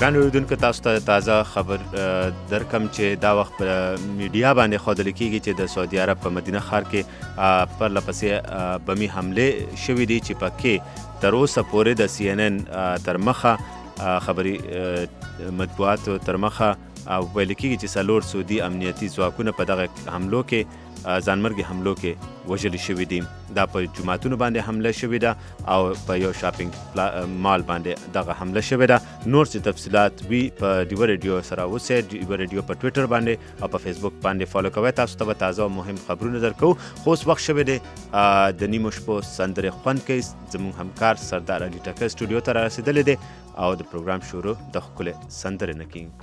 ګران اورېدونکو تاسو ته تازه خبر درکم چې دا وخت په میډیا باندې ښودل کېږي چې د سعودي عرب په مدینه ښار کې پرله پسې بمي حملې شوي دي چې پکې تر اوسه پورې د CNN تر مخه خبري مطبوعاتو تر مخه ویل کېږي چې 4 سعودي امنیتي ځواکونه په دغه حملو کې ځانمرګي حملو کې وژلي شوي دي. دا په جوماتونو باندې حمله شوې ده او په یو شاپینګ مال باندې دغه حمله شوې ده. نور څه تفصیلات وي په ډیوه ریډیو سره اوسئ. ډیوه ریډیو په ټویټر باندې او په فیسبوک باندې فالو کوئ. تاسو ته به تازه او مهم خبرونه درکو. خو اوس وخت شوی دی د نیمو شپو سندرې خوند کوي. زموږ همکار سردار علي ټکر سټوډیو ته رارسېدلی دی او د پروګرام شروع د ښکلې سندرې نه کېږي.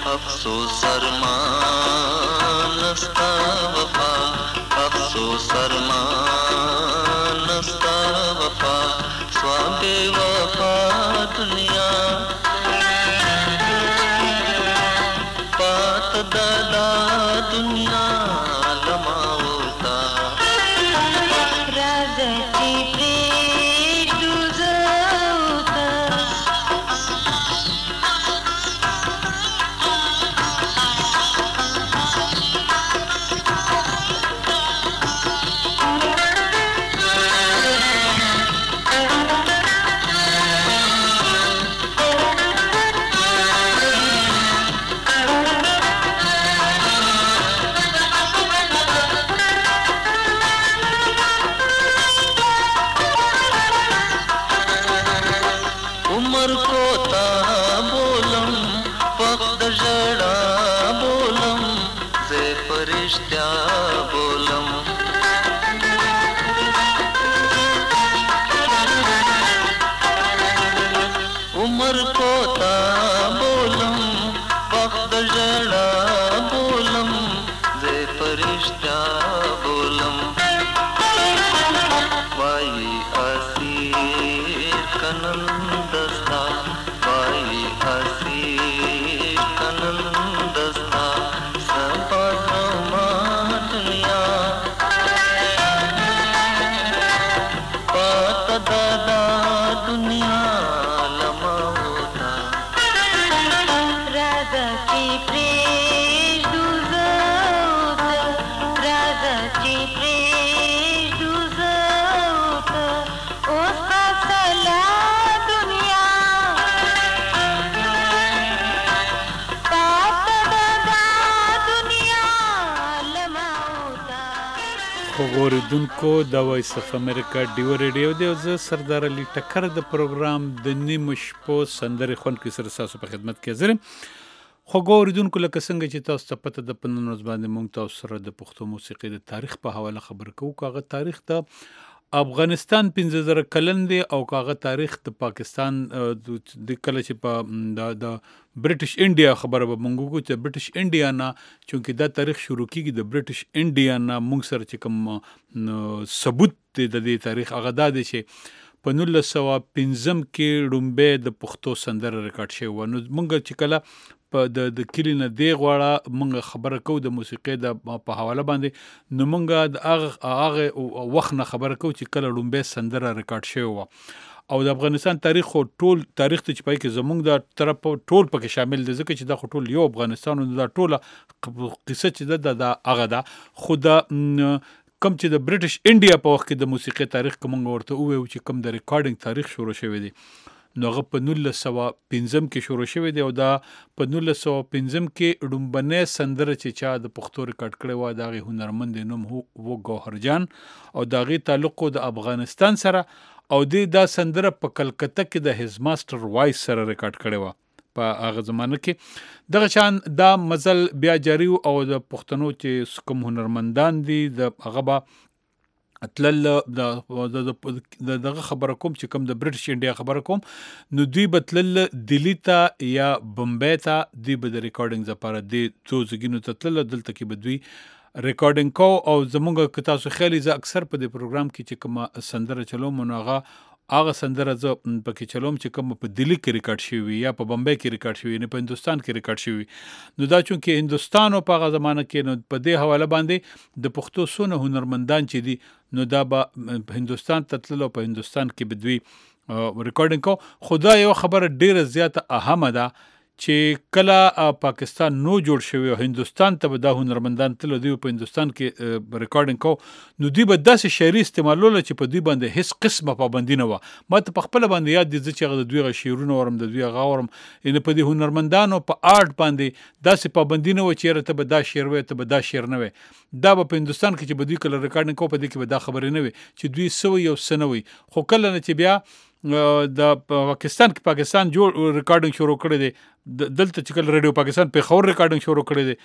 अफसोस अरमान नस्ता वफा, अफसोस अरमान नस्ता वफा, स्वाबे वफा दुनिया पात दादा दुनिया लमावता, राजाची प्रेम दुजवता, उमर कोता बोलम फक्त जड़ा बोलम जे फरिश्त्या बोलम, उमर कोता बोलम फक्त जड़ा बोलम जे फरिश्त्या बोलम, वाई असीर कनंदस्ता, वाई असीर कनंदस्ता, सबा दुनिया पात दादा दुनिया लमावता, राजाची प्रेम दुजवता, राजाची प्रेम दुजवता, उसका सला दुनिया पात दादा दुनिया लमावता. خوریدونکو د وایس اف امریکا ډیو ریډیو دی او زه سردار علي ټکر د پروګرام د نیمو شپو سندرې خوندکې سره ستاسو په خدمت کې حاضر یم. خوږو اورېدونکو لکه څنګه چې تاسو ته پته ده په نن ورځ باندې موږ تاسو سره د پښتو موسیقۍ د تاریخ په حواله خبرې کوو. که هغه تاریخ د افغانستان 15,000 کلن دی او که هغه تاریخ د پاکستان د کله چې په د برټش انډیا خبره به موږ وکړو چې برټش انډیا نه چونکې دا تاریخ شروع کیږي د برټش انډیا نه موږ سره چې کوم ثبوت دی د دې تاریخ هغه دا دی چې په 1915 کې ړومبی د پښتو سندره ریکارډ شوی و. نو موږ چې کله په د کلي نه دی غواړه موږ خبره کوو د موسیقۍ د په حواله باندې، نو موږ د هغه وخت نه خبره کوو چې کله ړومبی سندره ریکارډ شوی و. او د افغانستان تاریخ خو ټول تاریخ ته چې پای کې زموږ د طرف ټول پکې شامل دی، ځکه چې دا خو ټول یو افغانستان او دا ټوله قصه چې ده د هغه ده. خو د کم چې د برټش انډیا په وخت کې د موسیقۍ تاریخ که موږ ورته ووایو چې کم د ریکارډینګ تاریخ شروع شوی دی نو هغه په 1915 کې شروع شوی دی او دا په 1915 کې ړومبنۍ سندره چې چا د پښتو ریکارډ کړی و د هغې هنرمند نوم و ګوهرجان او د هغې تعلق د افغانستان سره او دا سندره په کلکته کې د هیز ماسټر وایس سره ریکارډ کړی و په هغه زمانه کې. دغه شان دا مزل بیا جاری او د پښتنو چې کوم هنرمندان دي د هغه به تلل دغه خبره کوم چې کوم د برټش انډیا خبره کوم نو دوی به تلل دلی ته یا بمبئی ته، دوی به د ریکارډینګ لپاره د څو ځایونو ته تلل، دلته کې به دوی ریکارډینګ کو. او زمونږ که تاسو خیالي زه اکثر په دې پروګرام کې چې کومه سندره چلوم نو هغه سندره زه پکې چلوم چې کوم په دلی کې ریکارډ شوی یا په بمبئی کې ریکارډ شوی نه په هندوستان کې ریکارډ شوی. نو دا چونکې هندوستان او په هغه زمانه کې نو په دې حواله باندې د پښتو څونه هنرمندان چې دي نو دا به هندوستان ته تلل او په هندوستان کې به دوی ریکارډینګ کو. خو دا یو خبره ډیره زیاته اهمه ده چې کله پاکستان نو جوړ شوی او هندوستان ته به دا هنرمندان تلل دوی په هندوستان کې ریکارډینګ کو نو دوی به داسې شعري استعمالوله چې په دوی باندې هیڅ قسمه پابندي نه وه. ما ته په خپله باندې یاد دي چې هغه د دوی هغه شعرونه اورم د دوی هغه اورم یعنې په دې هنرمندانو په آرټ باندې داسې پابندي نه وه چې یاره ته به دا شعر وایې ته به دا شعر نه وایې. دا به په هندوستان کې چې به دوی کله ریکارډینګ کو په دې کې به دا خبرې نه وي چې دوی څه وایي او څه نه وایي. خو کله نه چې بیا د پاکستان کې پاکستان جوړ ریکارډینګ شروع کړی دی، دلته چې کله ریډیو پاکستان پېښور ریکارډینګ شروع کړی دی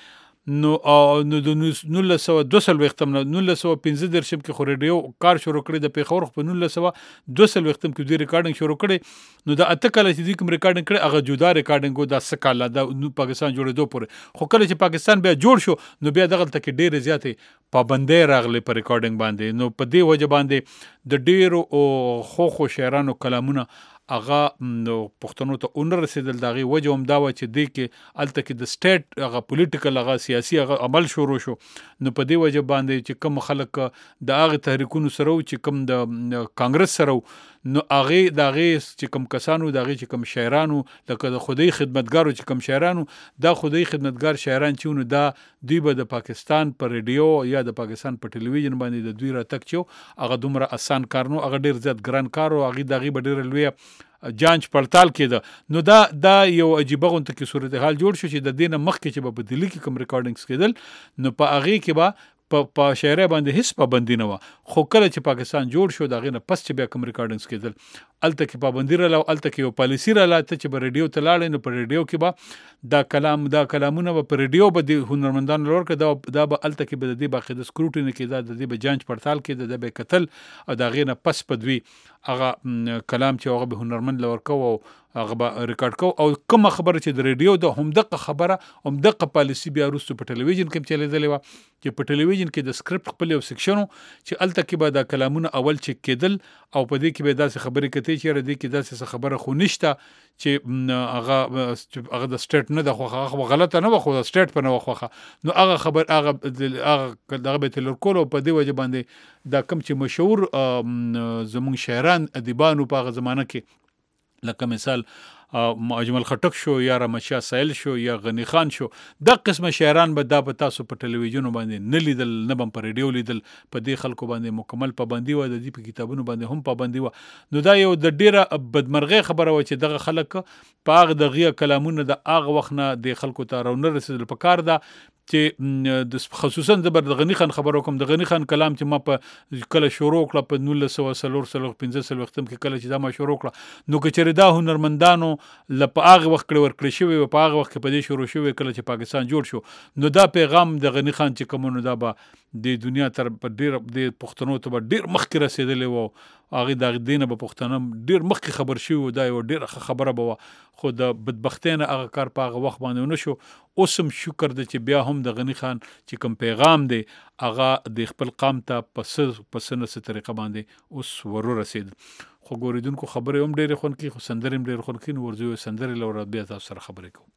نو د 1922 نه 1915 کې خو ریډیو کار شروع کړی د پیښور په 1922 کې دوی ریکارډینګ شروع کړی نو د اته کله چې دوی کوم ریکارډینګ کړی هغه جدا ریکارډینګ و د سکاله د پاکستان جوړېدو پورې خو کله چې پاکستان بیا جوړ شو نو بیا دغه تک ډېر زیاتې پابندۍ راغلي په ریکارډینګ باندې نو په دې وجه باندې د ډېرو خو شاعرانو کلامونه هغه پښتنو ته اون رسیدل دغه وجه هم دا و چې د کې الته کې د سټیټ هغه پولیټیکل هغه سیاسي هغه عمل شروع شو نو په دې وجه باندې چې کوم خلک د هغه تحریکونو سره چې کوم د کانګرس سره نو هغه دغه چې کوم کسانو دغه چې کوم شاعرانو لکه د خدای خدمتګارو چې کوم شاعرانو دا خدای خدمتګار شاعران چې نو دا دوی به د پاکستان پر ریډیو یا د پاکستان په ټلویزیون باندې د دوی راتګ چو هغه دومره اسان کار نو هغه ډیر زیات ګران کار او هغه دغه به ډیر لوی جانچ پړتال کېده نو دا یو عجیبه غونته کې صورتحال جوړ شو چې د دینه مخکې چې په دلی کې کوم ریکارډینګز کېدل نو په هغه کې به په شاعرۍ باندې هیڅ پابندي نه وه خو کله چې پاکستان جوړ شو د هغې نه پس چې بیا کوم ریکارډینګز کېدل هلته کې پابندي راله هلته کې یو پالیسي راله ته چې به ریډیو ته لاړې نو په ریډیو کې به دا کلامونه به په ریډیو به د هنرمندانو لور کړه دا به هلته کې به د دې باقاعده سکروټیني کېده د دې به جانچ پړتال کېده د به کتل او د هغې نه پس په دوی هغه کلام چې هغه به هنرمند لور کوو هغه به ریکارډ کوو او کومه خبره چې د ریډیو د همدغه خبره همدغه پالیسي بیا وروسته په ټلویزیون کې چلیدلې وه چې په ټلویزیون کې د سکرپټ خپل یو سیکشن چې هلته کې به دا کلامونه اول چک کېدل او په دې کې به داسې خبرې کتې چې یاره دې کې داسې خبره خو نشته چې هغه د سټیټ نه ده خو هغه غلطه نه وه خو د سټیټ په نه وه خوښه نو هغه خبر هغه دغه به تلور کول او په دې وجه باندې دا کوم چې مشهور زمونږ شاعران ادیبانو په هغه زمانه کې لکه مثال اجمل خټک شو یا رحمتشاه سایل شو یا غنی خان شو دا قسمه شاعران به دا په تاسو په ټلویزیون باندې نه لیدل نه بم په ریډیو لیدل په دې خلکو باندې مکمل پابندي و د دې په کتابونو باندې هم پابندي و نو دا یو د ډیره بدمرغه خبره و چې دغه خلک په هغه دغه کلامونه د هغه وخت نه د خلکو ته راونه رسیدل په کار ده چې خصوصا د غنی خان خبرو کوم د غنی خان کلام چې ما په کله شروع کړ په 1915 وختم کې کله چې دا ما شروع کړ نو کچره دا هنرمندانو لپاره هغه وخت ورکړی شوی په هغه وخت کې په دې شروع شوی کله چې پاکستان جوړ شو نو دا پیغام د غنی خان چې کومونو دا به د دنیا تر په ډیر د پښتنو ته ډیر مخکې رسیدلې و هغه د دینه په پښتنه ډیر مخکې خبر شي و دا یو ډیر خبره به خو د بدبختینه هغه کار په هغه وخت باندې ونه شو اوسم شکر د چې بیا هم د غنی خان چې کوم پیغام دی هغه د خپل قام ته په سنه طریقه باندې اوس ورو رسید خو ګوریدونکو خبره هم ډیره خون کې خو سندرم ډیر خون کې ورځو سندرې لور بیا تاسو سره خبرې کوم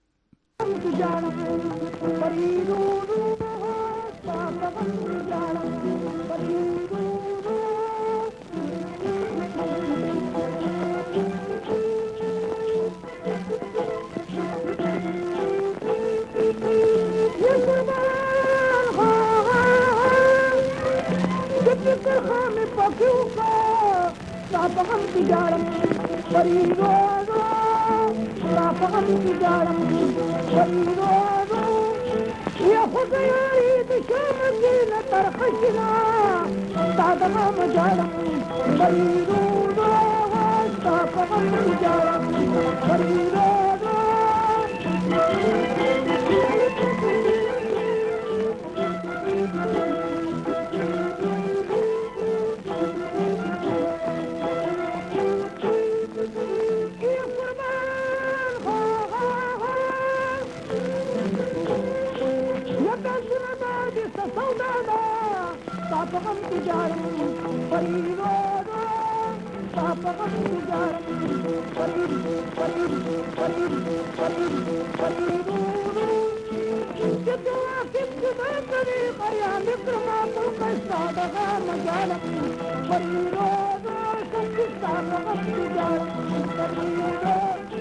Rapagam tijaram, parirodo. Rapagam tijaram, parirodo. Ya khudayari dishamdina tarkhina. Tadama majaram, parirodo. Rapagam tijaram, parirodo. Rapagam tijaram, parirodo. Rapagam tijaram, parirodo. Jadwa kitna tariqa ya mikrama tulqa sadaqa majalam, parirodo. Rapagam tijaram, parirodo.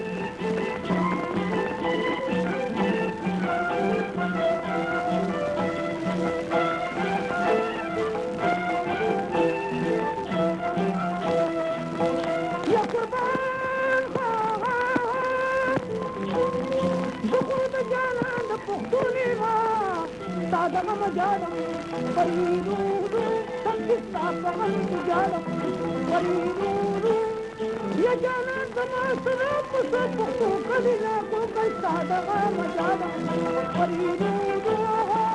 Tadama majalam, parirodo. Rapagam tijaram, parirodo. Ya jalan sama salam musabbu kalina ko kai tadama majalam, parirodo.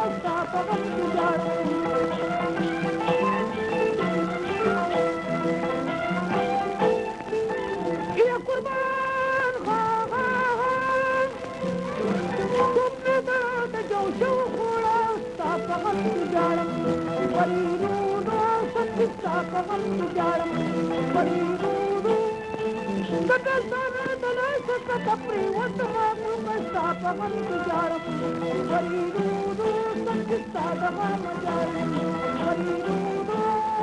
غم جاړم وريرونو ستا په غم جاړم وريرونو کته سره دلای ستا پری وته مو ستا په غم جاړم وريرونو ستا په غم جاړم وريرونو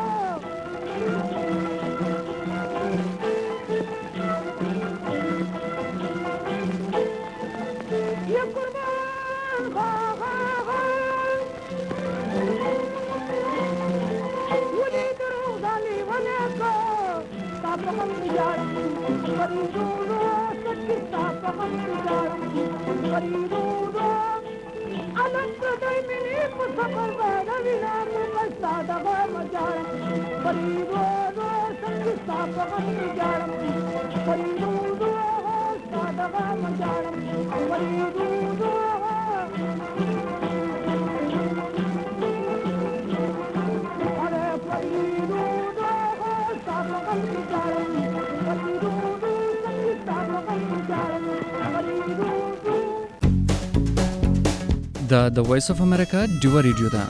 د وایس اف امریکا ډیو ریډیو ده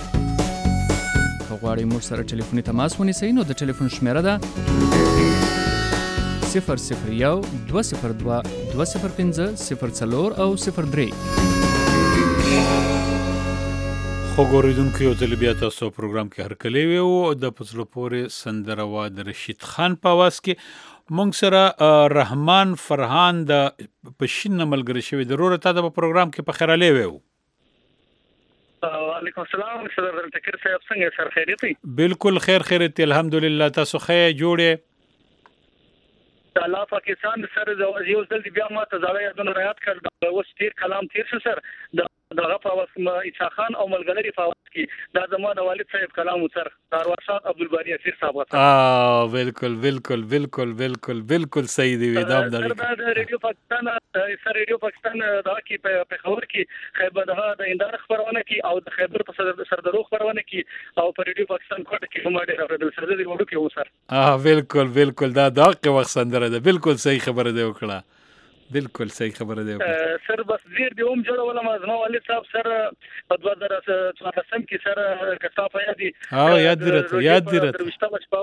غواړئ موږ سره ټلیفوني تماس ونیسئ نو د ټلیفون شمیره ده 001 202 205 04 او 03. خو ګوریدونکو یو ځل بیا تاسو پروګرام کې هرکلی وو د پزړه پورې سندره وا د رشید خان په आवाज کې مونږ سره رحمان فرحان د پښین ملګری شوی ضرورت ته په پروګرام کې په خیراله وو. وعلیکم السلام صدر تکر صاحب څنګه سر خیریت بالکل خیریت الحمدلله تاسو خیر جوړه الله پاکستان سره یو ځل بیا ما ته زړه یادونه رات کړ اوس تیر کلام تیر شو سر دغه په واسمه عیسی خان او ملګری په واس کې دا زموږ والد صاحب کلام سر دروازه عبدالباری اسیر صاحب بالکل بالکل بالکل بالکل بالکل صحیح دی دا د ریډیو پاکستان سر ریډیو پاکستان دا کې په خبر کې خیبر د اندار خبرونه کې او د خیبر په سردرو خبرونه کې او په ریډیو پاکستان کوټ کې کومه ډیره د سر د وړو کې و سر بالکل بالکل دا دغه وخت سندره ده بالکل صحیح خبره دی وکړه بالکل صحیح خبره دی سر بس زیر دی هم جوړول ما زما والد صاحب سر په 2014 کې سر کتاب یادي یاد دی راته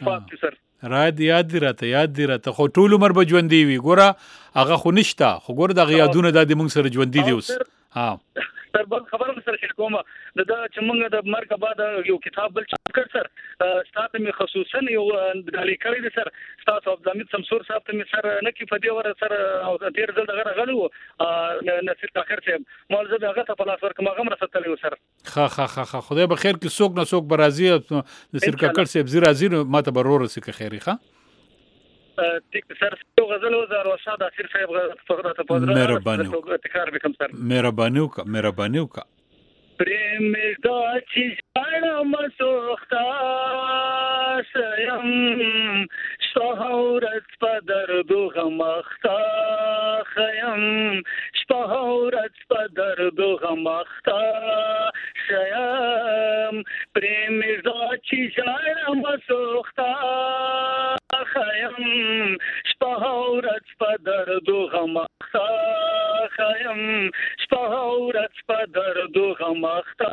یاد دی راته خو ټول عمر به ژوند دی وي ګوره هغه خو نشته خو ګوره د یادونه د موږ سره ژوند دی اوس سر بل خبره سره کومه د چې موږ د مرګ بعد یو کتاب بل چاپ کړ سر ستاسو می خصوصا یو غالي کړی دي سر تاسو عبد الحمید شمسور صاحب ته می سر نه کې فدیه ور سر او تیر ځل دغه غلو نصیر تاخر صاحب مال زه هغه ته پلاس ورک ما غمره ستلې سر خا خدای به خیر کې څوک نه څوک برازي نصیر کاکر صاحب زیرازي ماته برور سي که خیری ښه ټیک سر یو غزل و زار وشاد اسیر صاحب فقره ته پدره تکرار وکم سر مهرباني وکړه پریم دا چې ځاړه مسوختا سیم شهورت په دردو غمختا خیم شهورت په دردو غمختا شیم پریم دا چې ځاړه مسوختا خیم شهورت په دردو غمختا خیم شهورت په دردو غمختا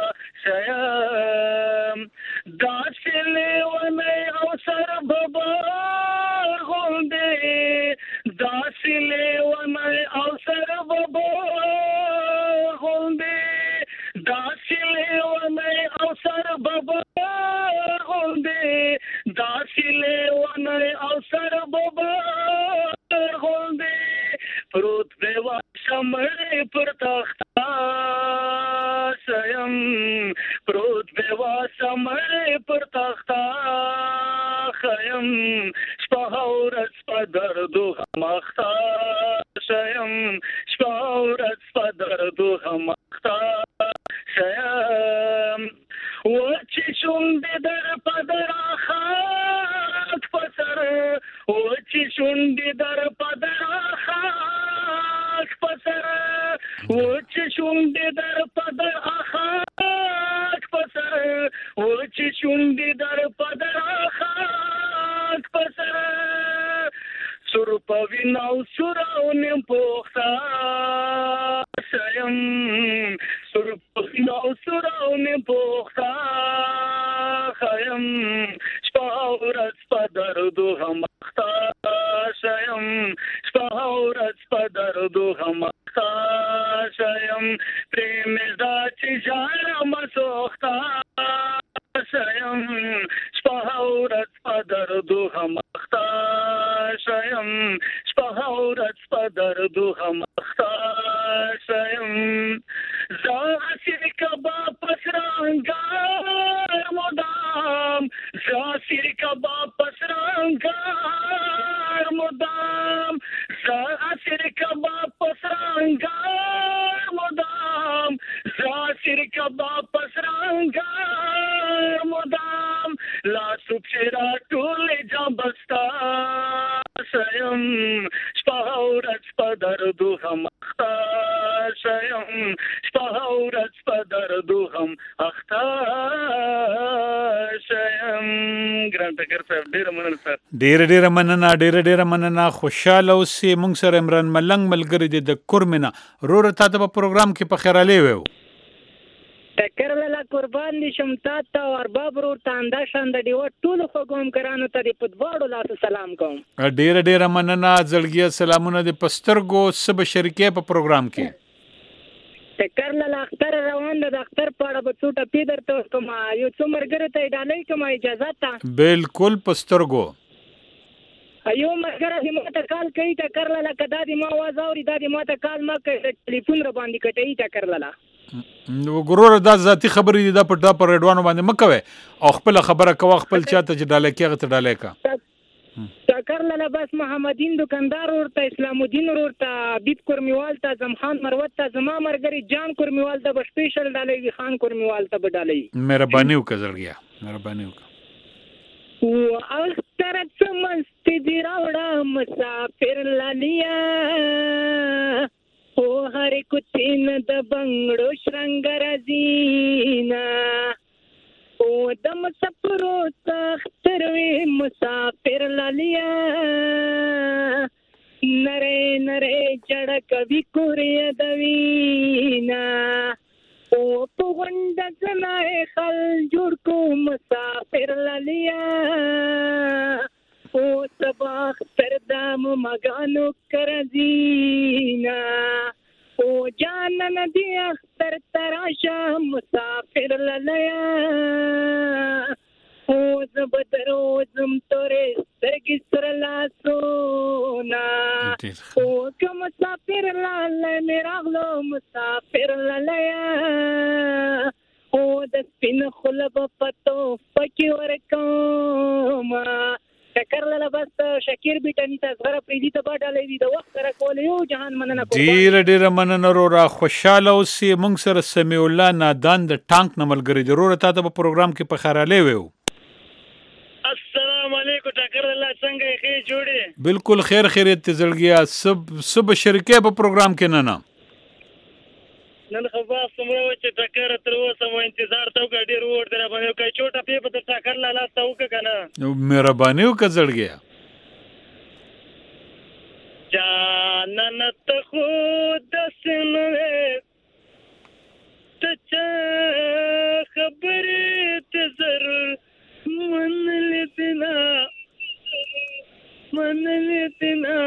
شیم داسلی ونی او سر ببار غنده داسلی ونی او سر ببار غنده داسلی ونی او سر ببار غنده داسلی ونی او سر ببار غنده پروت دیوا شمعی پر تختا سیم پروت دیوا شمعی پر تختا خیم شپاورت سپا دردو غمختا شیم شپاورت سپا دردو غمختا شیم وچی شوندی در پدر خاک پسر وچی شوندی در پدر خاک پسر وچی شوندی در پدر خاک پسر وچی شوندی در پدر خاک پسر سر پویناو سراو نیم پوختا شیم سر پویناو سراو مې پوښتا خیم شپه ورځ په دردو هم اخته شیم شپه ورځ په دردو هم اخته شیم پرې مې دا چې ژاړم سوخته شیم شپه ورځ په دردو هم اخته شیم شپه ورځ په دردو هم اخته شیم زه اسیر کباب پس رنګار مدام زه اسیر کباب پس رنګار مدام زه اسیر کباب پس رنګار مدام زه اسیر کباب پس رنګار مدام لاسو پشرا ټول جامبستا شیم شپه ورځ په دردو هم اخته شیم شپه ورځ په دردو هم اخته شیم. ګران ټکر صاحب ډېره مننه سر. ډېره مننه خوشاله اوسې. موږ سره عمران ملنګ ملګری دی د کورمنه. وروره تا ته په پروګرام کې په خیرالی ویو ټکر لاله قربان دي شم تا ته او ارباب ورور ته انده شان د ډیوه ټولو خوږو همکارانو ته دې په دواړو لاسو سلام کوم. ډېره مننه زړګیه سلامونه دې په سترګو څه به شریکې په پروګرام کې. ټکر لاله اختر روان ده د اختر په اړه به څو ټپې درته وکړم یو څو ملګرو ته یې ډالۍ کوم اجازه ته. بالکل په سترګو. یو ملګری چې ما ته کال کوي ټکر لاله که دا دې ما آواز اوري دا دې ما ته کال ما کوي ټلیفون را باندې کټوي ټکر لاله. ګوروره دا ذاتي خبرې دي دا په ریډوانو باندې مه کوئ او خپله خبره کوه خپل چاته چې ډالۍ کې هغه ته ډالۍ کا. ټکر لاله بس محمدین دکاندار ورته اسلام الدین ورته بیت کورمیوال ته اعظم خان مروت ته زما مرګري جان کورمیوال ته به سپیشل ډالۍ وي خان کورمیوال ته به ډالۍ. مهرباني وکړه زړګیه مهرباني وکړه. اختر څه مستي دي راوړه مسافر لالیا او هر کوتین د بنگړو شرنګ رزینا او د مسافرو تختر وی مسافر لالیا نره نره چړک وی کوریا دوینا او په غونډ زنای خل جوړ کو مسافر لالیا او سباخ تردام مگانو کرزینا او جانن دی اختر تراشا مسافر للیا او زبدروزم توره سترگی سر لاسونا او که مسافر للی میراغلو مسافر للیا او د سپین خلب پتو پکی ورکوما ټکر لاله بس شکیر بیٹانی ته زغره پریدي ته باډالې وي د وخت سره کول یو جهان مننه کوم. ډېره مننه وروره خوشاله اوسې. موږ سره سمیع الله نادان د ټانک نه ملګری دی. وروره تا ته په پروګرام کې په خیرالی ویو. السلام علیکم ټکر لاله څنګه یې ښې جوړې؟ بالکل خیریت ته زړګیه څه به شریکې په پروګرام کې نه نن خو بس څومره و چې ټکر تر اوسه مو انتظار ته وکړه ډېر ووړ دی راباندې وکړه چو ټپې به د ټکر لاله ته وکړه که نه مهرباني وکړه زړګیه. جانانه ته خو داسې نه وې ته چا خبرې ته ضرور منلې دې نه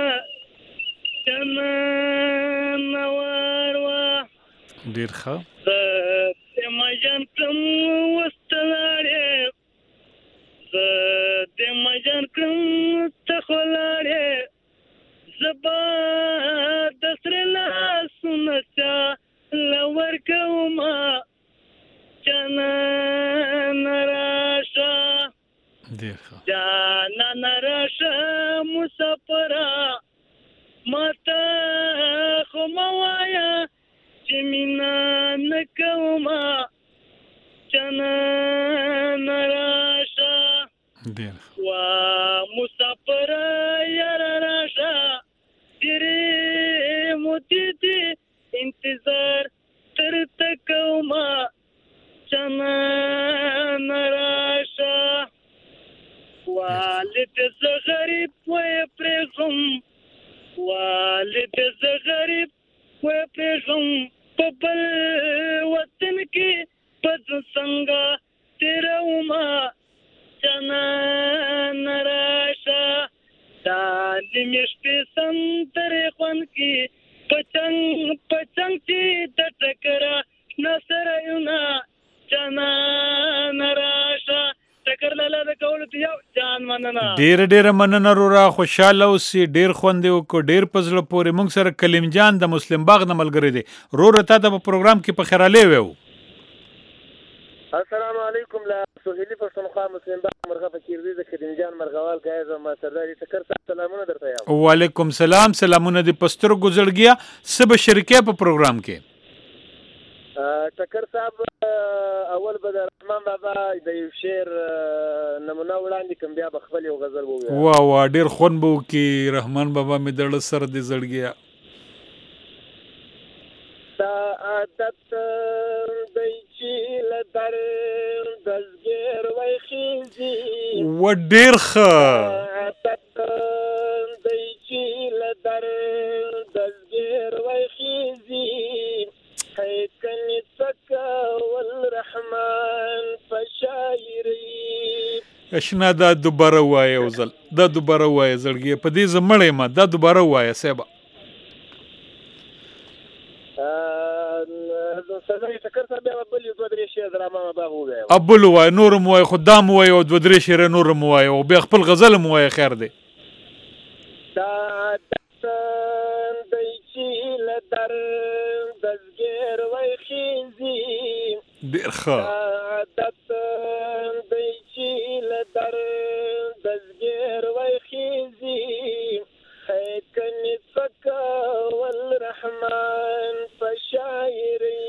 جانانه واروا ډېر ښه زه د مجان کړم وستلاړې زه د مجان کړم ته خو لاړې زه به د سره لاسونه چاله ورکومه جانانه راشه جانانه راشه مسافره ماته خو مه وایه چې مینه نه کومه جانانه راشه وا مسافره یاره راشه ډېرې مودې دې انتظار درته کومه جانانه راشه والد زه غریب ویې پرېږم والد زه غریب ویې پرېږم په بل وطن کې په څنګه تیروما جانان راشه دا د میشتې سندرې خوند کې پچنګ چې د ټکره نصره یونه جانان راشه ټکر لاله د کولو ته یو جان مننه. ډېره مننه رورا، خوشحاله اوسې، ډېر خوند یې وکړو، ډېر په زړه پورې. موږ سره کلیم جان د مسلم باغ نه ملګری دی. رورا تا ته په پروګرام کې په خیرالی ویو. السلام علیکم له سهیلي پښتونخوا مسلم باغ مرغه فقیر دی د کلیم جان مرغوال ګایز او ما سردار ټکر صاحب سلامونه درته یم. وعلیکم سلام، سلامونه دې په سترګو زړګیا. څه به شریکې په پروګرام کې؟ ټکر صاحب اول به د رحمان بابا د یو شعر نمونه وړاندې کوم، بیا به خپل یو غزل ووایو. واه ډېر خوند به وکړي. رحمان بابا مې دړه سر دې زړګیا. ستا عادت دی چې له دزګر ویخیږي و ډېر ښه. عادت دی چې له دزګر ویخیږي حیکنی تکا والرحمن فشایری. اشنا دا دوباره وایه اوزل، دا دوباره وایه زړګی، په دې زمړې ما دا دوباره وایه صاحبه. سزای ټکر صاحب بیا بل یو 2-3 شعر د رحمان بابا ووایو. ابل وایه، نور مو وایه، خو دا مو وایه او 2-3 شعر نور مو وایه او بیا خپل غزل مو وایه. خیر دی. دا عادت دی چې له دزګر ویخیږي ډېر ښه. عادت دی چې له دزګر ویخیږي حیکنی تکا والرحمن فشایری.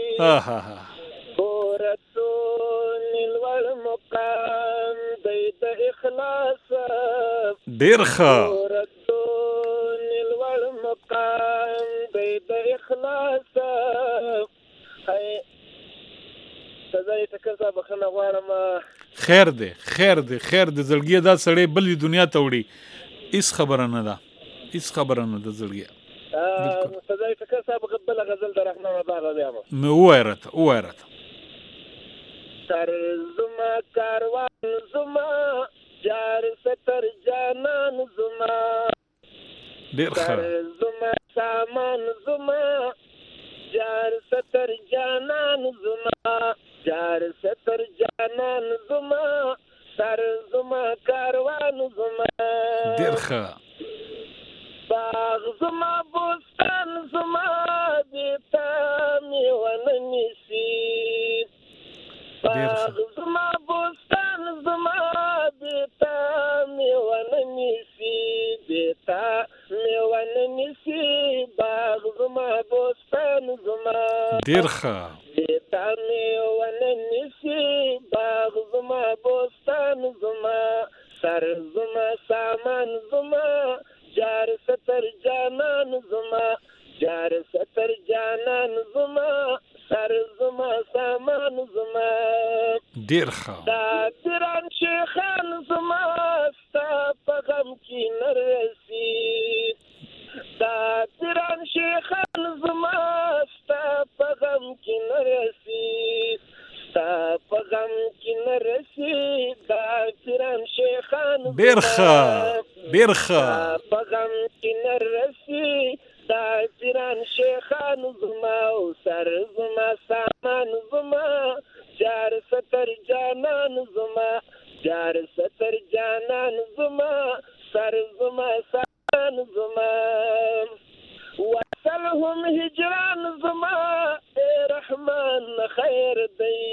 بورتون الوړ مقام دی د اخلاص ډېر ښه. بورتون الوړ مقام دی د اخلاص. سزای ټکر صاحب بخښنه غواړم. خیر دی زړګیه، دا سړی بلې دنیا ته وړي. هیڅ خبره نه ده زړګیه. سزای ټکر صاحب بله غزل د رحمان بابا غواړم. نو ووایه راته. سر زما کاروان زما جار ستر جانان زما ډېر ښه. سر زما سامان زما جار ستر جانان زما جار ستر جانان زما سر زما کاروان زما ډېر ښه. باغ زما بوستان زما دیتا میوه نیسی. باغ زما بوستان زما دیتا میوه نیسی. باغ زما بوستان زما ډېر ښه. دیتا میوه نیسی. باغ زما بوستان زما سر زما سامان زما جار ستر جانان زما جار ستر جانان زما سر زما سامان زما ډېر ښه. دا پیران شیخان زما ستا په غم کې نه رسي. دا پیران شیخان زما ستا په غم کې نه رسي. ستا په غم کې نه رسي. دا پیران شیخان ډېر ښه. په غم کې نه رسي. دا پیران شیخان زما او سر زما سامان زما جار ستر جانان زما جار ستر جانان زما سر زما سامان زما وصلهم هجران زما اے رحمان خیر دی.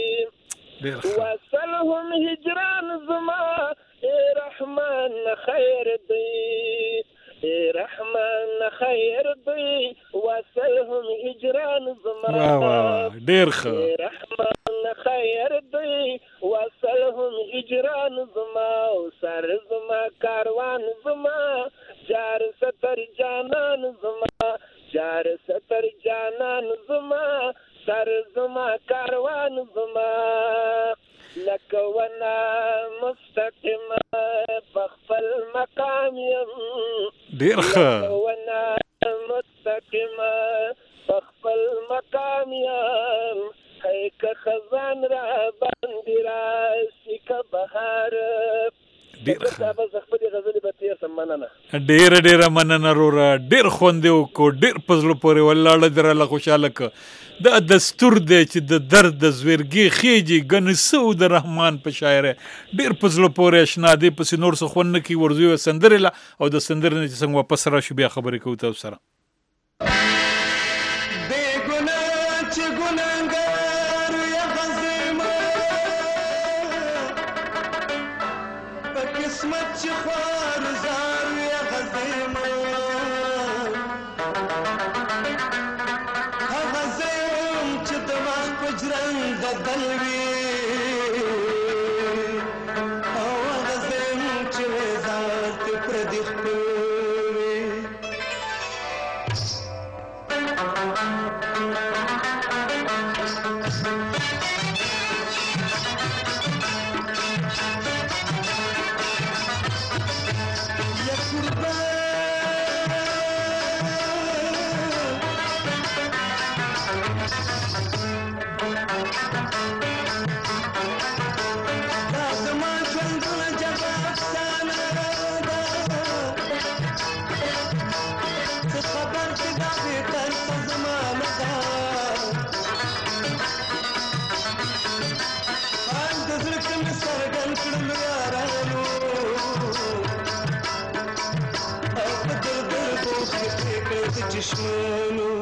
وصلهم هجران زما اے رحمان خیر دی. اے رحمان خیر دی. وصلهم هجران زما ډېر ښه. اے رحمان خیر دی. وصلهم هجران زما او سر زما کاروان زما جار ستر جانان زما جار ستر جانان زما سر زما کاروان زما لکه ونه مستقیمه بخفل مقام یم. ډېر ښه. لکه ونه مستقیمه بخفل مقام یم. که خزان را باندې راشي که بهار ډیره مننه روره ډیر خوند وکړو ډیر پزلو پورې ولاړه دراله خوشاله ک دا دستور دی چې د درد د زویرګي خېجي ګن سعود رحمان په شاعر ډیر پزلو پورې آشنا دی پس نور څه خون نه کی ورزوي سندره او د سندره نه څنګه واپس راشو بیا خبرې کوو تاسو سره قسمت چې خوار زار یا غزیم غزیم چې د وخت په جرنګ بدل وي او غزیم چې ذات پردي خپلوي چشمانو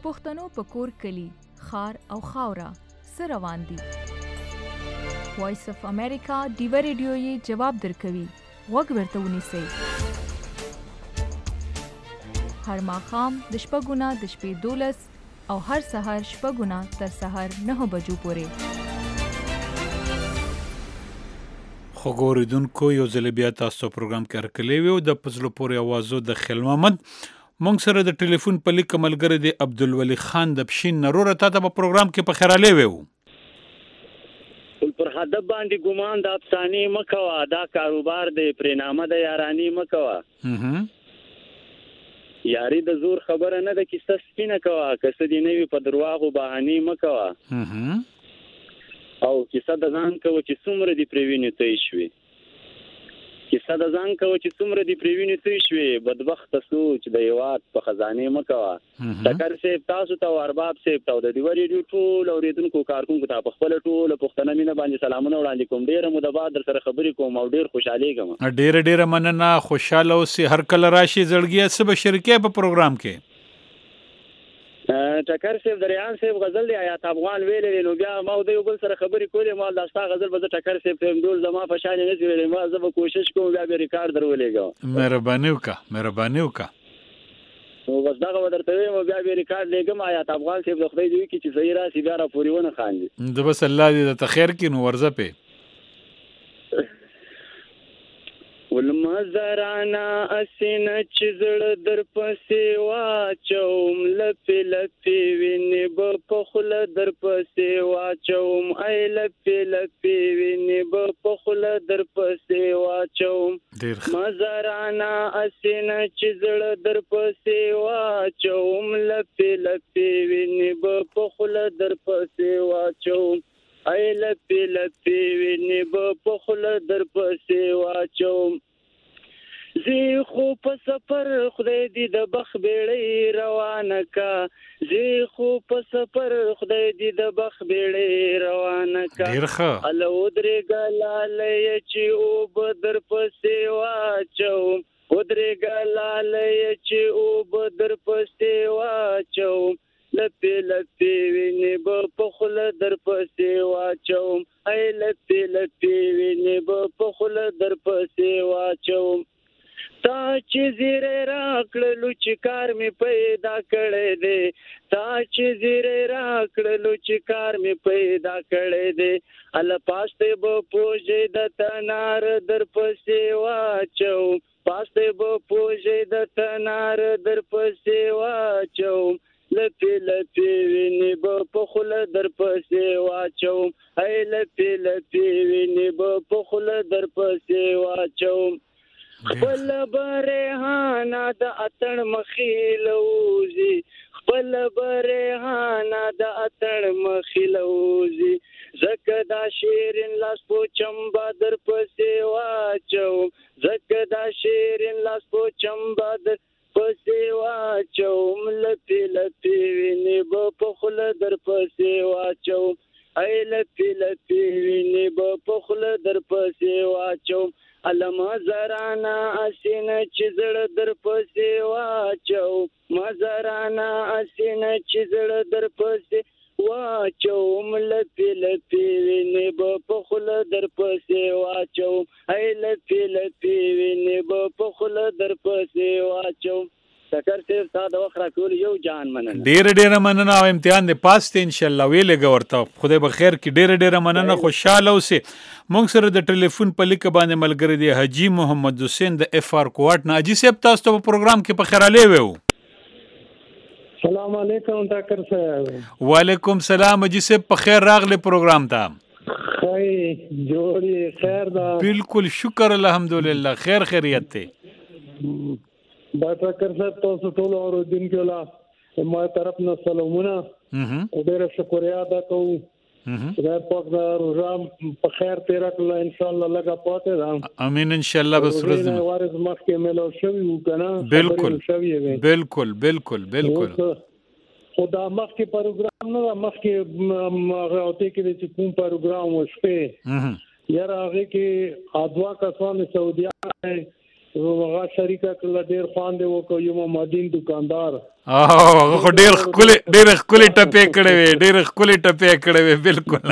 د پښتنو په کور کلی خار او خاوره سره روان دي. وایس اف امریکا ډیو ریډیو یې جواب درکوي. غوږ ورته ونیسئ. هر ماښام د شپږو نه د شپې 12 او هر سهار شپږو نه تر سهار 9 بجو پورې. خو ګوریدونکو یو ځل بیا تاسو پروګرام کې هرکلی وي او د پزلو پورې اوازو د خیل محمد مونږ سره د ټلیفون په لیک ملګری دی عبدالولي خان د پښین نروره تا ته په پروګرام کې په خیراله ویو پر هدف باندې ګمان د افسانې مکوا دا کاروبار دی پرنامه د یارانی مکوا یاری د زور خبره نه ده کیسه سپینه کوا کسه دی نوی په درواغو بهانې مکوا او کیسه د ځان کوي چې څومره دی پریوینې توی شوي کیسه د ځان کوي چې څومره دی پریوینې توی شوي بدبخت سوچ د یوات په خزانه مکوا ټکر سیب تاسو ته ارباب سیب ته د دیوري ډیو ټول اوریدونکو کارکونکو ته په خپل ټول پښتنه مینه باندې سلامونه وړاندې کوم ډیره مو د بعد در سره خبرې کوم او ډیر خوشاله کوم ډیره مننه خوشاله اوسې هر کله راشي زړګي سبا شریکه په پروګرام کې ټکر سیب دریان سیب غزل دی آیات افغان ویلې نو بیا ما د یو بل سره خبرې کولې ما داستا غزل به ټکر سیب ته ډول زما په شان نه ویلې ما زه به کوشش کوم بیا به ریکارډ درولېګم مهرباني وکړه نو بس دا ودرته ویم بیا به ریکارډ لګم آیات افغان سیب د خدای دی کی چې صحیح راسي بیا را پوری ونه خاندي د بس الله دې ته خیر کړي نو ورځه په ولمزرانا اسین چزړ در پسې واچوم لپی ویني په خله در پسې واچوم ای لپی ویني په خله در پسې واچوم مزرانا اسین چزړ در پسې واچوم لپی ویني په خله در پسې واچوم ای لپی ویني په خله در پسې واچوم زی خو په سفر خدای دې د بخ بیړۍ روانه کا زی خو په سفر خدای دې د بخ بیړۍ روانه کا ډیر ښه الله ودرېګا لالې چې او بدر پسې واچوم ودرېګا لالې چې او بدر پسې واچوم لپی ویني په خله در پسې واچوم ای لپی ویني په خله در پسې واچوم تا چې زیره راکړلو چې کار می پیدا کړی دی تا چې زیره راکړلو چې کار می پیدا کړی دی الله پاسته به پوجې د تنار در پسې واچوم پاسته به پوجې د تنار در پسې واچوم لپی ویني په خله در پسې واچوم ای لپی ویني په خله در پسې واچوم خپل برهانا د اتن مخیلوزی خپل برهانا د اتن مخیلوزی زکه دا شیرین لاس په چمبا در پسې واچوم زکه دا شیرین لاس په چمبا در پسې واچوم لپی ویني په خله در پسې واچوم ای لپی ویني په خله در پسې واچوم علما زرانا اسین چزړ در پسې واچو مزرانا اسین چزړ در پسې واچو لپی ویني په خله در پسې واچو ای لپی ویني په خله در پسې واچو ټکر سیب ساده وخت راکول یو جان مننه ډیر مننه او امتحان دې پاس ته ان شاء الله ویلګ ورته خدای به خیر کې ډیر مننه خوشاله اوسه مونږ سره د ټلیفون په لیک باندې ملګری دی حاجی محمد حسین د اف آر کوارټ نه حاجی صاحب تاسو ته په پروګرام کې په خیراله ویو السلام علیکم ټکر صاحب وعلیکم سلام حاجی صاحب په خیر راغله پروګرام ته خی جوړی خیر دا بالکل شکر الحمدلله خیریت ته دا ټکر صاحب تاسو ټول اوریدونکو لا ما طرف نه سلامونه ډیر شکریا ادا کوم خدای پاک دا روزه په خیر تیر کړل ان شاء الله لگا پاتې دا امين ان شاء الله بس ورځ نه وارث مخکې ملو شوی وکنه بالکل خدا مخکې پروګرام نه مخکې غوته کې چې کوم پروګرام وشپه یاره هغه کې ادوا کسان سعودي هغه شریکه کله ډیر خواندې وکړو یو مدین دکاندار هغه ډیر خولي ټپې کړې وي بالکل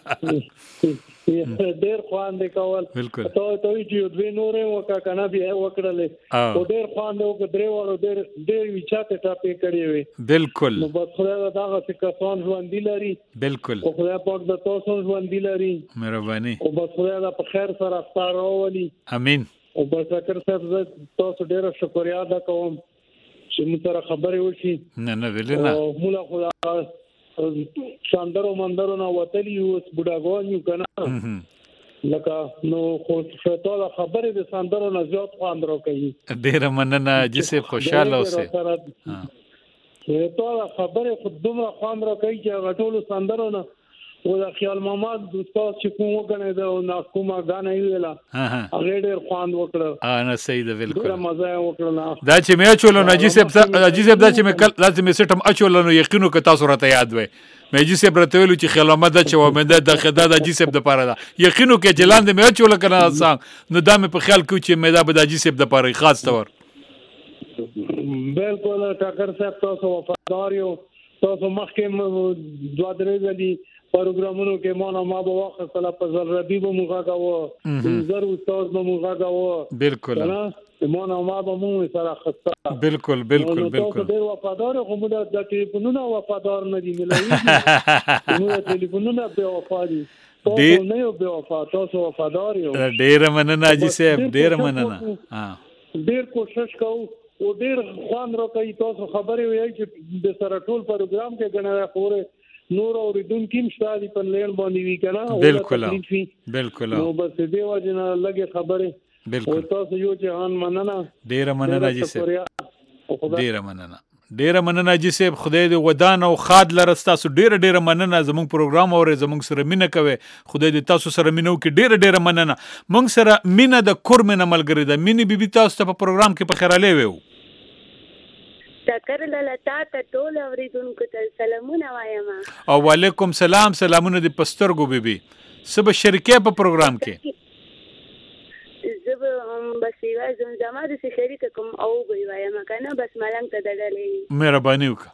ډیر خواندې کول بالکل ته چې دوی نورې وکړه کنه بیا وکړلې او ډیر خواندې وکړه درې وړو ډیر وچاته ټپې کړې وي بالکل نو بس خدای دا څه کسان ژوند لري بالکل او خدای پاک د تاسو ژوند لري مهرباني او بس خدای دا په خیر سره ستاره راولي امين او بس اکر صاحب تاسو ډیر شکریا ادا کوم چې موږ سره خبرې وشي نه ویلنه او موږ خدای شاندرو مندرو نه وتلی اوس بډاګون یو کنه لکه نو خو ټول خبرې د شاندرو نه زیات خواندرو کوي ډیر مننه جسه خوشاله اوسه ټول خبرې خود دومره خواندرو کوي چې غټول شاندرو نه او د خیال محمد دوستاو چې کوم وګڼه دا نو کومه غانې ویلا هغه ډېر خواند وکړه نه صحیح ده بالکل ډېر مزه وکړه دا چې مې چولو نجیب صاحب دا چې مې لازم سټم اچولو نو یقینو که تاسو راته یاد وای مې جسه برته ویلو چې خیال محمد چې و مې د خدا د جسه د پاره دا یقینو کې جلان دې مې چولو کنه سان نو دا مې په خیال کې چې مې دا به د جسه د پاره خاص تور بالکل ټاکر صاحب تاسو وفادار یو تاسو مخکې دوه درې ځلې پروګرامونو کې ما به واخه صلاح فضل ربی به موږ غاوه زر استاد به موږ غاوه بالکل ما به موږ سره خسته بالکل تاسو ډیر وفادار خو موږ د ټلیفونونو وفادار نه دي ملایي موږ ټلیفونونو به وفادي تاسو نه یو به تاسو وفادار یو ډیر مننه جی صاحب ډیر مننه ډیر کوشش کوو او ډیر خوان راکې تاسو خبرې وایي چې د سره ټول پروګرام کې غنړه خورې نور اوریدونکو مشتاقي په لین باندې وی کنه بالکل نو بس دې وجنه لګي خبره بالکل تاسو یو جهان مننه ډیر مننه جی صاحب ډیر مننه جی صاحب خدای دې ودان او خاد لرستا سو ډیر مننه زموږ پروګرام او زموږ سره مینه کوي خدای دې تاسو سره مینه وکړي ډیر مننه موږ سره مینه د کورمنه ملګری ده مینه بیبي تاسو ته په پروګرام کې په خیراله ویو تکر لتا ته ټول اوریدونکو ته سلامونه وایم او وعلیکم سلام سلامونه دې پسترګو بیبي سبا شریکه په پروګرام کې زب بس یوازې زما د شریک کوم او وایم کنه بس ملنګ ته دړلې مهرباني وک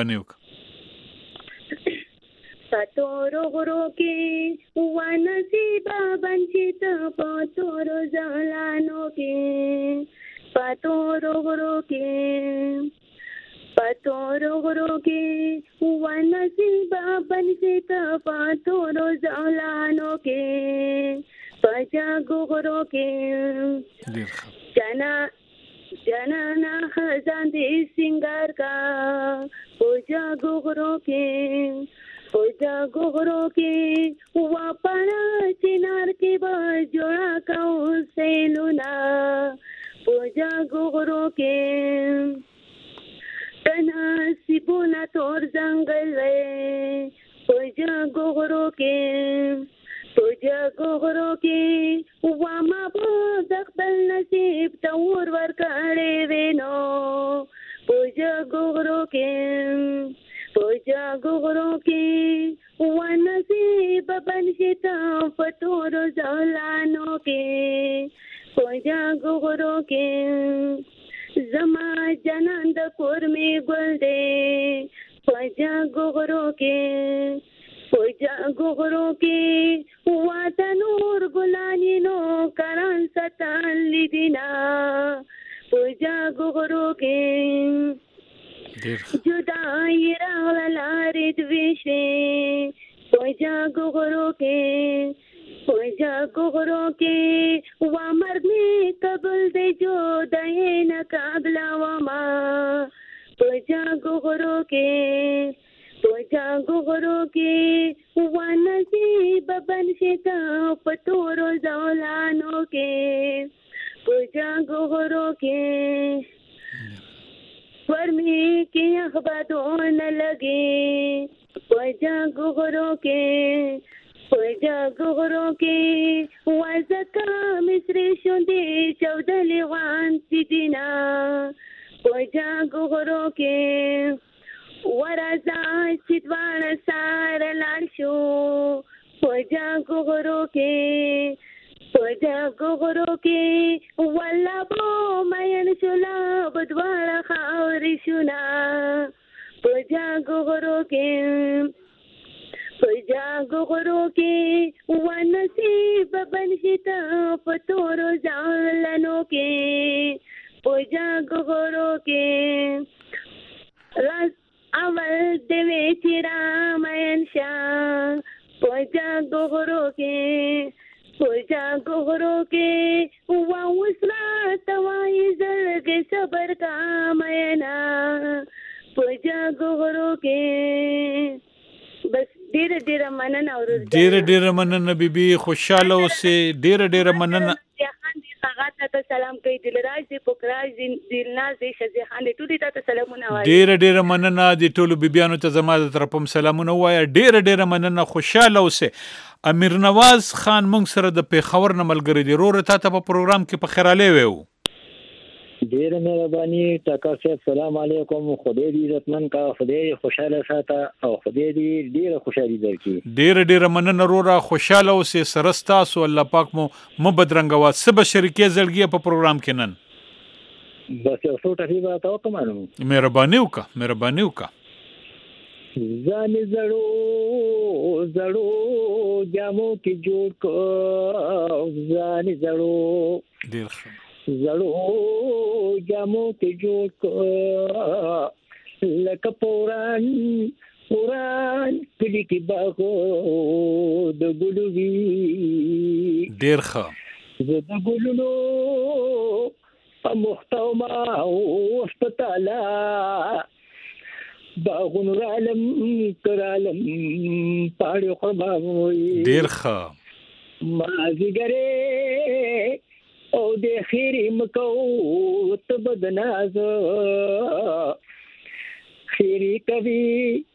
پاتورو غرو کې ونصیبا بنچت پاتورو زلانو کې پاتورو غرو کې ونصیبا بنچت پاتورو زلانو کې پجاګو غرو کې جانا خزان دې سنگار کا پجاګو غرو کې واپنا چنار کې بجوړا کاو سیلونا پجاګو غرو کې تنا سیبونا تور ځنګل وې پجاګو غرو کې واما په خپل نصیب تور ور کړې وینو پجاګو غرو کې ونصیب بنشتا پتور زلانو کې پجاګو غرو کې زما جنان د کور می ګل دې پجاګو غرو کې واته نور ګلانی نو کران ستان لیدینا پجاګو غرو کې جدای راغله لارې دویشې پجاګو غرو کې وامر می قبل دې جدای نه قابلا وما پجاګو غرو کې ونصیب بنشتا پتورو زولانو کې پجاګو غرو کې ورمی کی اخبارون لگے پجاګو غرو کې وازکا مصری شوندې چودلې وان سیدینا پجاګو غرو کې ورازا چتوان سار لاړ شو پجاګو غرو کې جاګغرو کې ولا بو مین شلا بدواړه خاورې شونا په جاګغرو کې ونصیب بنشتا پتورو ځانلنو کې په جاګغرو کې راز اول دوی چې رامین شاه په جاګغرو کې واوسلا توای زړګي صبر کا مینا په جاګغرو کې بس ډېر مننه اورو ډېر مننه بیبي خوشاله اوسې ډېر مننه هغه ته سلام کوي دلراج دی پوکراج دی دلناز دی شزیخان دی ټولې ته سلامونه وایي ډېر مننه د ټولو بیبيانو ته زما د طرفم سلامونه وایي ډېر مننه خوشاله اوسې امیر نواز خان مونږ سره د پیښور نه ملګری دی رور ته په پروګرام کې په خیراله ویو ډېر مهرباني ټاکر صاحب سلام علیکم خدای دې عزتمن کا خدای خوشاله ساته او خدای دې ډېر خوشالي درکړي ډېر مننه رورا خوشاله اوسې سرستا سو الله پاک مو بدرنګوا سب شریکې زړګي په پروګرام کې نن بس یو څو ټکی به تاسو کومه مهرباني وکا ځان زړو جامو کې جوړ کو ځان زړو جامو کې جوړ کو لکه پوران کلی کې باغو د ګلو وی ډېر ښه زه د ګلونو په محتوما او سپتالا باغون رالم کرالم پاړو خباوي ډېر ښه مازیګره او د خیری مکو تبدناز خیری کوي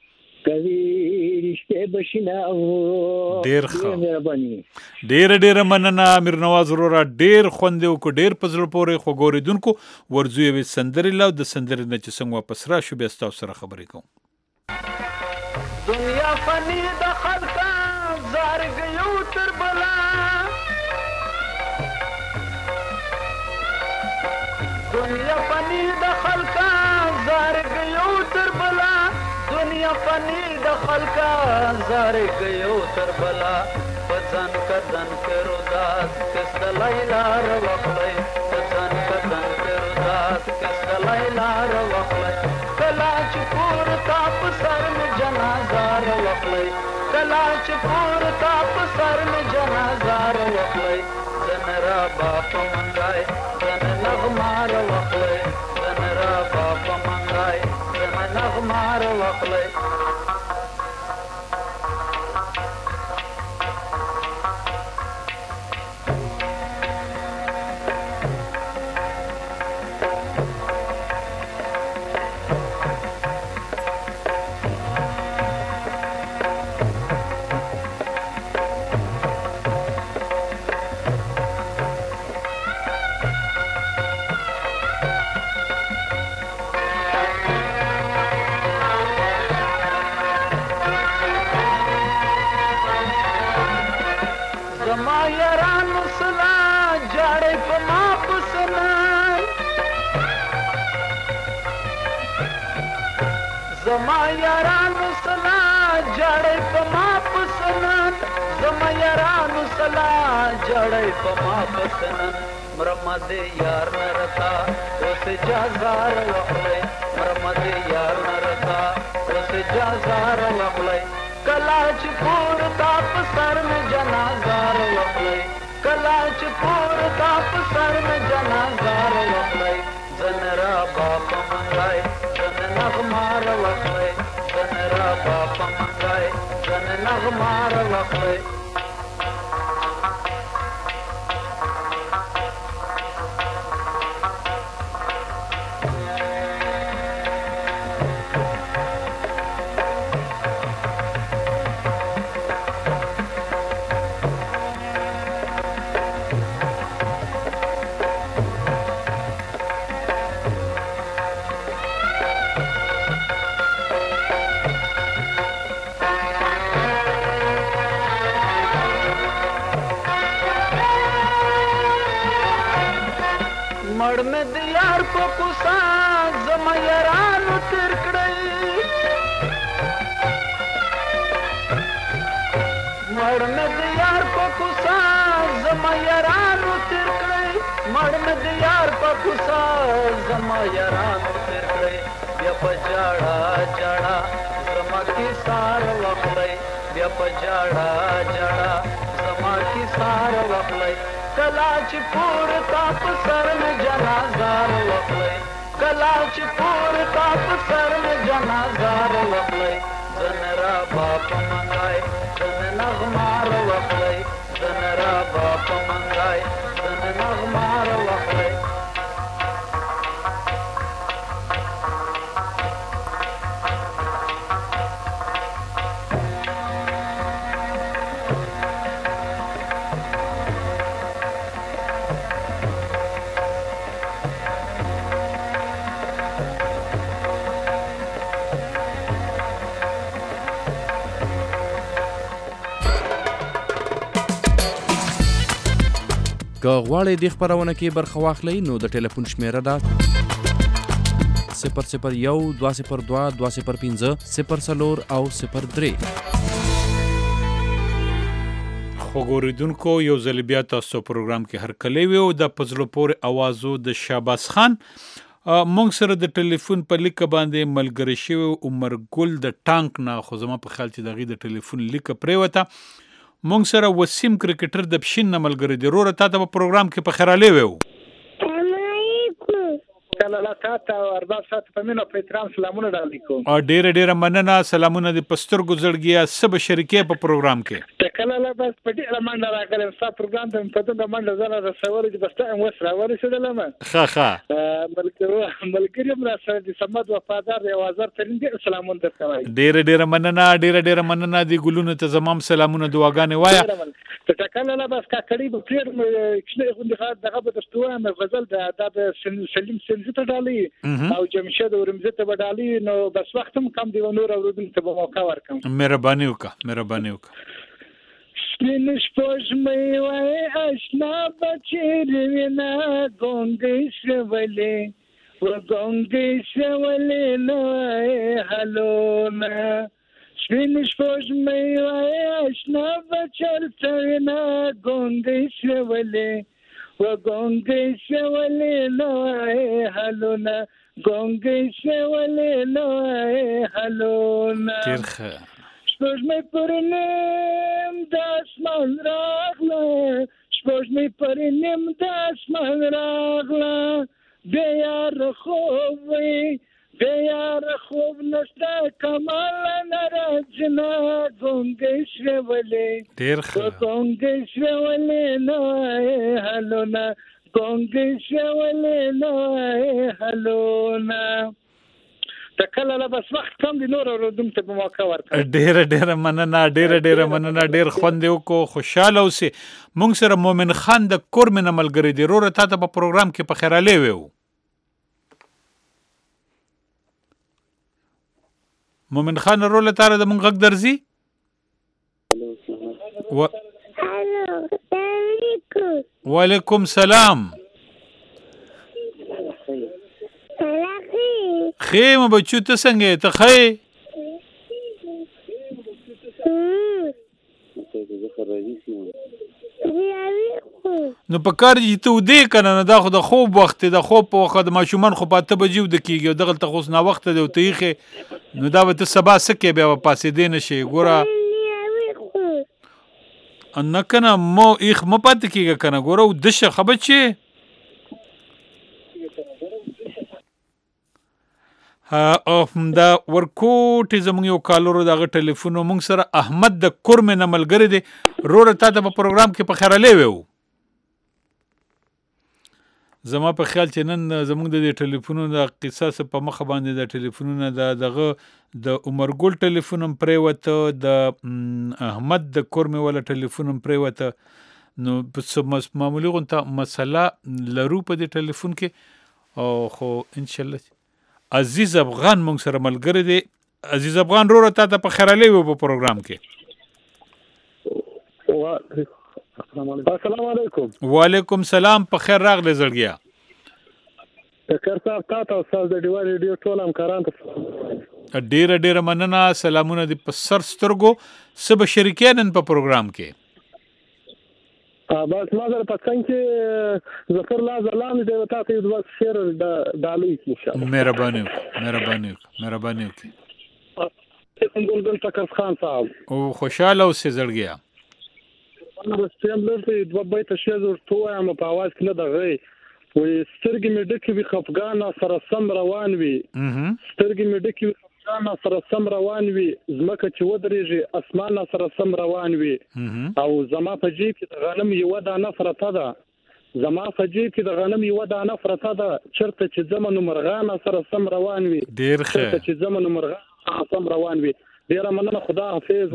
رشته بشناو ډېر مهرباني ډېر مننه امیر نواز ورورا ډېر خوند او کو ډېر پزړه پورې خو ګوریدونکو ورزوی وي سندري لاو د سندري نه چې څنګه واپس را شو بیا تاسو سره خبرې کوم دنیا فانی د خلقا زارګ یو تر بلا دنیا فانی د خلقا زارګ یو تر بلا دنیا فانی د خلقا زارګ یو تر بلا پځان کدن کرو داس کس لیلا رو وخلای پځان کدن کرو داس کس لیلا رو وخلای کلا چپور تاپ سر میں جنازہ رو وخلای کلا چپور تاپ سر میں جنازہ رو وخلای زنرا باپ منگائے زن نغمار وخلای زنرا باپ منگائے زن نغمار وخلای زما یارانو سلا جړې په ما پسنن زما یارانو سلا جړې په ما پسنن مرمد یار نرتا اوس جازار وخلې مرمد یار نرتا اوس جازار وخلې کلا چې پور تا په سر میں جنازار وخلې کلا چې پور تا په سر میں جنازار وخلې زنرا باپ منگائے زن نغمار وخلے زنرا باپ منگائے زن نغمار وخلے مړ مې د یار په کوڅه زما یارانو تیر کړی مړ مې د یار په کوڅه زما یارانو تیر کړی مړ مې د یار په کوڅه زما یارانو تیر کړی بیا په جاړه جاړه زما کیسار وخلی بیا په جاړه جاړه زما کیسار وخلی کلا چې پور تا په سر مې جنازار وخلی کلا چې پور تا په سر مې جنازار وخلی زن را باپ منگای زن نغمار وخلی زن را باپ منگای زن نغمار وخلی که غواړئ دې خپرونه کې برخه واخلئ نو د ټلیفون شمیره ده 001 202 205 04 او 03. خو ګوریدونکو یو ځل بیا تاسو پروګرام کې هرکلی وي او د پزلو پورې اوازو د شهباز خان مونږ سره د ټلیفون په لیکه باندې ملګری شوی عمر ګل د ټانک نه خو زما په خیال چې د هغې د ټلیفون لیکه پرېوته مونږ سره وسیم کرکټر د پښین نه ملګری دی وروره تا ته په پروګرام کې په خیرالی وی کله تا ته او ارباب ساعت په مینه په احترام سلامونه ډالې کوم ډېره ډېره مننه سلامونه دې په سترګو زړګیا څه به شریکې په پروګرام کې کله لا بس په ډېره منډه راغلم ستا پروګرام ته په دومره منډه ځان رسولې چې بس ته هم اوس راورسېدلم ملګري هم راسره دي صمد وفادار دی او ازر ترین ډېر سلامونه درته وایي ډېره مننه ډېره مننه دې ګلونو ته زمام سلامونه دعاګانې وایه ته کله لا بس کاکړي به پرېږدم کښنې غوندې دغه به درته وایم غزل دا د سلیم سنځي ته ډالۍ او جمشید ورمزي ته به ډالۍ نو بس وخت هم کم دی نور اورېدونکو ته به موقع ورکړم مهرباني وکړه سپین سپوږمۍ وای اشنا به چیرې وینه ګونګۍ شولې و ګونګۍ شولې نه وای هلونه سپین سپوږمۍ وای اشنا به چېرته وینه ګونګۍ شولې و ګونګۍ شولې نه وای هلونه ګونګۍ شولې نه وای هلونه سپوږمۍ پر نیم د اسمان راغله سپوږمۍ پر نیم د اسمان راغله بیا یاره خوب وي بیا یاره خوب نشته کمال نه راځي نه ګونګۍ شولې ګونګۍ شولې نه وای هلونه ګونګۍ شولې نه وای هلونه ته کله لا بس وخت کم دی نور اورېدونکو ته به موقع ورکړم ډېره مننه ډېره مننه ډېر خوند یې وکړو خوشحاله اوسې مونږ سره مومن خان د کورمې نه ملګری دی وروره تا ته په پروګرام کې په خیرالی وی مومن خان وروره تاره د مونږ غږ درځي وعلیکم سلام خیمه بچو ته څنګه ته خی نو په کار چې ته ودې که نه دا خو د خوب وخت دی د خوب په وخت د ماشومان خو په 8 بجې وده کېږي او دغلته خو اوس ناوخته دی او ته ایښې نو دا به ته سبا څه کوې بیا به پاڅېدی نه شې ګوره نه که نه ایښ مه پاتې کېږه که نه ګوره وده شه ښه بچې دا ورکوټې زموږ یو کالورو د هغه ټلیفون مونږ سره احمد د کورمې نه ملګری دی وروره تا ته په پروګرام کې په خیرالی وی زما په خیال چې نن زموږ د دې ټلیفونونو د قصه په مخه باندې د ټلیفونونه دغه د عمر ګل ټلیفون هم پرېوته د احمد د کورمې والا ټلیفون هم پرېوته نو په معمولي غونته مسله لرو په دې ټلیفون کې او خو انشاءالله عزیز افغان مونږ سره ملګری دی عزیز افغان وروره تا ته په خیرالی وی په پروګرام کې السلام علیکم وعلیکم سلام په خیر راغلی زړګیا ټکر صاحب تاسو او استاد د ډیوا ریډیو ټول همکاران ته ډیره مننه. سلامونه دي په سر سترګو. سبا شریکانن په پروګرام کې بس ما در پتن کې ظفر الله زلام دی وتا ته د وخت شعر ډالۍ ان شاء الله. مهرباني څنګه ټکر خان صاحب او خوشاله اوسې زړګیا. انا بس ټیم لري د بیت شعر ورته یم په आवाज کې نه دغه وي سترګې مې ډکې وي خفګان سره سم روان وي سترګې مې ډکې وي خفګان سره سم روان وي زمکه چې ودرېږي اسمان سره سم روان وي او زما په جیب کې د غنم یو دانه فرته ده چرته چې زمونو مرغان سره سم روان وي ډیر ښه چرته چې زمونو مرغان سم روان وي. ډیره مننه خدا حافظ.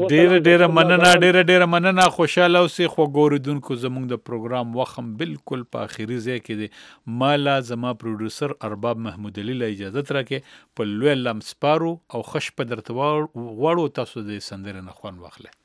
ډیره مننه خوشاله اوسې. خو ګوریدونکو زموږ د پروګرام وخت بالکل په اخیری ځای کې دی. مالا زما پروډوسر ارباب محمود علي له اجازه ترکه په لوی لمسپارو او خش په درته وړو تاسو د سندره نه خوان واخله.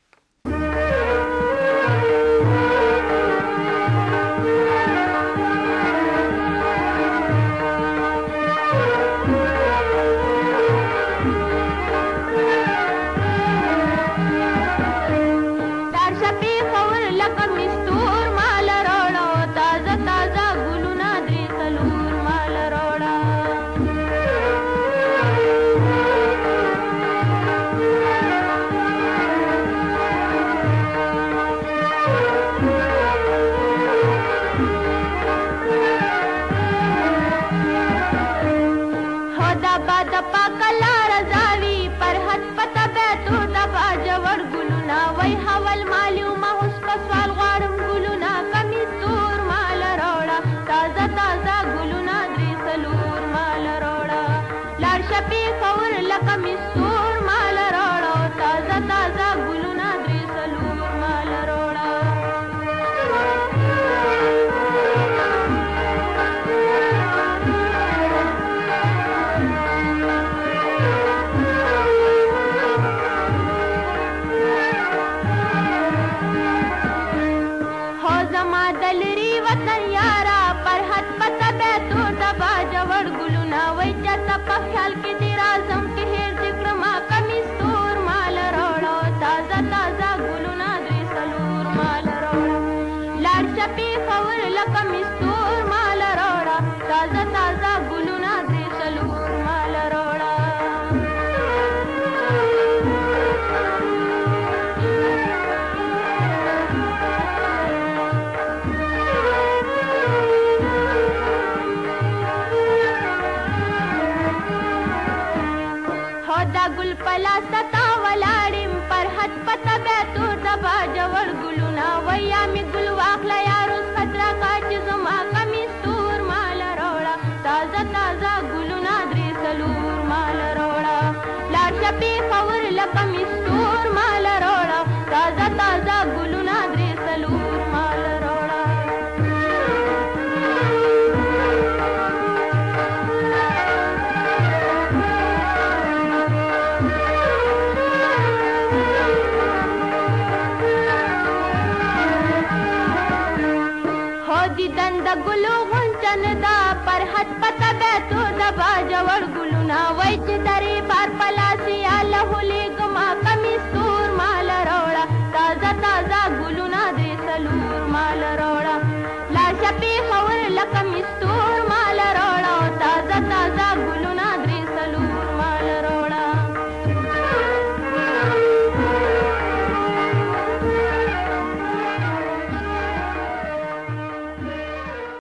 تازه ګلونه درې څلور مال راوړه